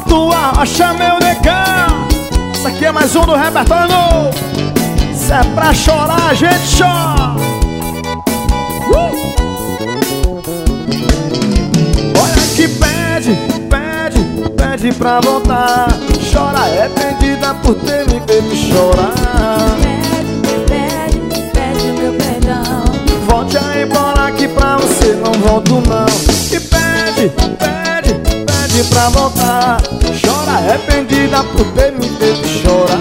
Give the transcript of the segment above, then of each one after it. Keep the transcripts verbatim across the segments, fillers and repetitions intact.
tua rocha, meu negão. Isso aqui é mais um do repertório novo. Se é pra chorar, a gente chora. uh! Olha que pede, pede, pede pra voltar. Chora arrependida por ter me feito chorar. Pede, pede, pede o meu perdão. Volte a embora que pra você não volto não. E pede, pede, pede pra voltar. Chora arrependida por ter me feito chorar.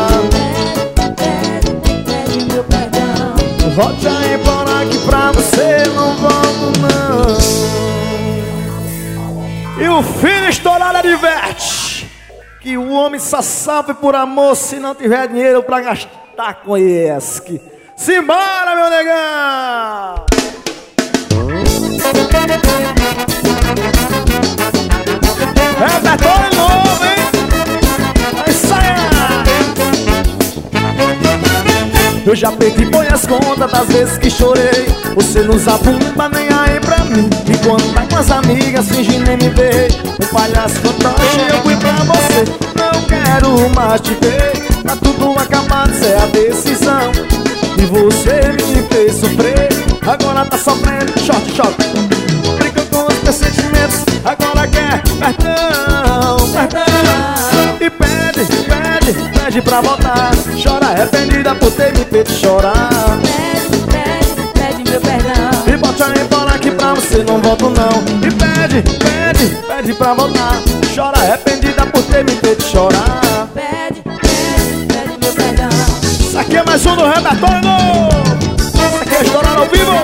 Pede, pede, pede o meu perdão. Volte a embora que pra você não volto não. E o filho estourado adverte que o homem só salve por amor se não tiver dinheiro pra gastar com esse. Simbora, meu negão! Repertório novo, hein? Vai sair! Eu já perdi põe as contas das vezes que chorei. Você não zabumba nem aí pra mim. E quando tá com as amigas finge nem me ver. Um palhaço fantoche eu fui pra você. Não quero mais te ver. Tá tudo acabado, cê é a decisão. E você me fez sofrer. Agora tá sofrendo, choque, choque. Brinca com os meus sentimentos. Agora quer perdão, perdão. E pede, pede, pede pra voltar. Chora arrependida por ter me feito chorar. Pede, pede, pede meu perdão. E bote a embora que pra você não volto não. E pede, pede, pede pra voltar. Chora arrependida por ter me feito chorar. Pede, pede, pede meu perdão. Isso aqui é mais um do repertório novo. Isso aqui é estourado ao vivo.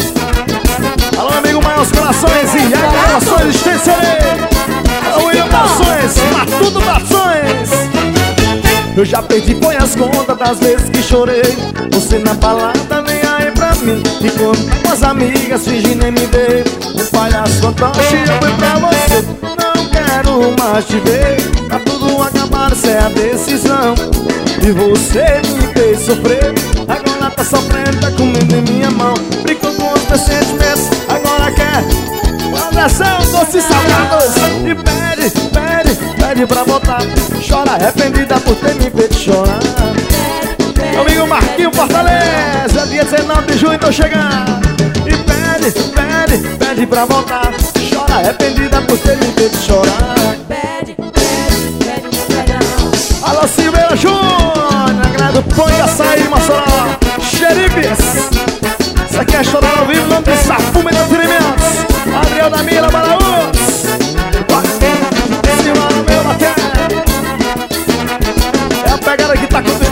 Alô, amigo Maior Corações e Gravações Extensões. Alô, William Balsões, Matuto Balsões. Eu já perdi põe as contas das vezes que chorei. Você na balada nem aí pra mim. E quando tá com as amigas finge nem me ver. Um palhaço fantoche eu fui pra você. Não quero mais te ver. Tá tudo acabado, cê é a decisão. E você me fez sofrer. Agora tá sofrendo, tá comendo em minha mão. Brincou com os meus sentimentos. Agora quer abração, doces salgados. E pede, pede, pede pra voltar. Chora arrependida por ter me feito chorar. Meu amigo Marquinho Fortaleza, dia dezenove de junho tô chegando. E pede, pede, pede pra voltar. Chora arrependida por ter me feito chorar. Pede, pede, pede meu perdão. Alô Silveira Júnior, agrado Pão e Açaí, Mossoró, Xerifes. Isso aqui é chorando ao vivo, nome de Safume de Ferimentos. Adriel da Mira, Baraús. Silvano, meu bater. É a pegada que tá acontecendo.